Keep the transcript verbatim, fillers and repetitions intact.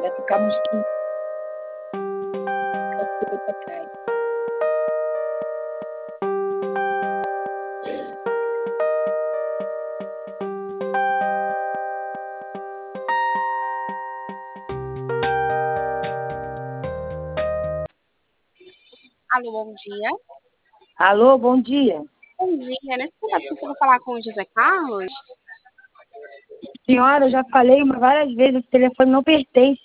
Vai ficar uns quinze para trás. Alô, bom dia. Alô, bom dia. Bom dia, né? Será que possível falar com o José Carlos? Senhora, eu já falei uma várias vezes, esse telefone não pertence